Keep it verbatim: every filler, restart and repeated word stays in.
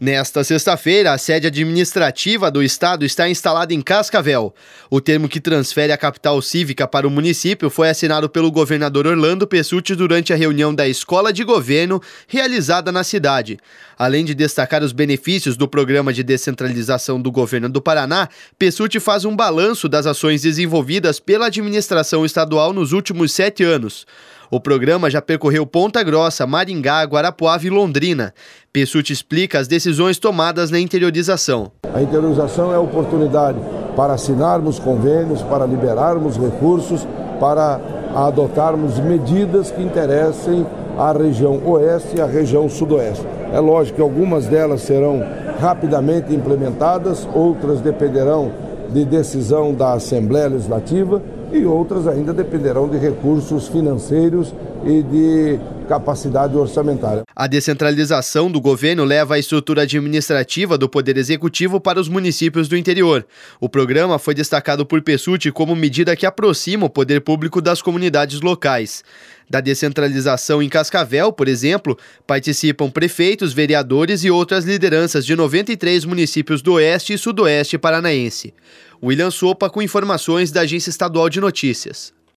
Nesta sexta-feira, a sede administrativa do estado está instalada em Cascavel. O termo que transfere a capital cívica para o município foi assinado pelo governador Orlando Pessutti durante a reunião da Escola de Governo realizada na cidade. Além de destacar os benefícios do programa de descentralização do governo do Paraná, Pessutti faz um balanço das ações desenvolvidas pela administração estadual nos últimos sete anos. O programa já percorreu Ponta Grossa, Maringá, Guarapuava e Londrina. Pessutti explica as decisões tomadas na interiorização. A interiorização é a oportunidade para assinarmos convênios, para liberarmos recursos, para adotarmos medidas que interessem à região oeste e à região sudoeste. É lógico que algumas delas serão rapidamente implementadas, outras dependerão de decisão da Assembleia Legislativa e outras ainda dependerão de recursos financeiros e de capacidade orçamentária. A descentralização do governo leva a estrutura administrativa do Poder Executivo para os municípios do interior. O programa foi destacado por Pessutti como medida que aproxima o poder público das comunidades locais. Da descentralização em Cascavel, por exemplo, participam prefeitos, vereadores e outras lideranças de noventa e três municípios do oeste e sudoeste paranaense. William Sopa com informações da Agência Estadual de Notícias.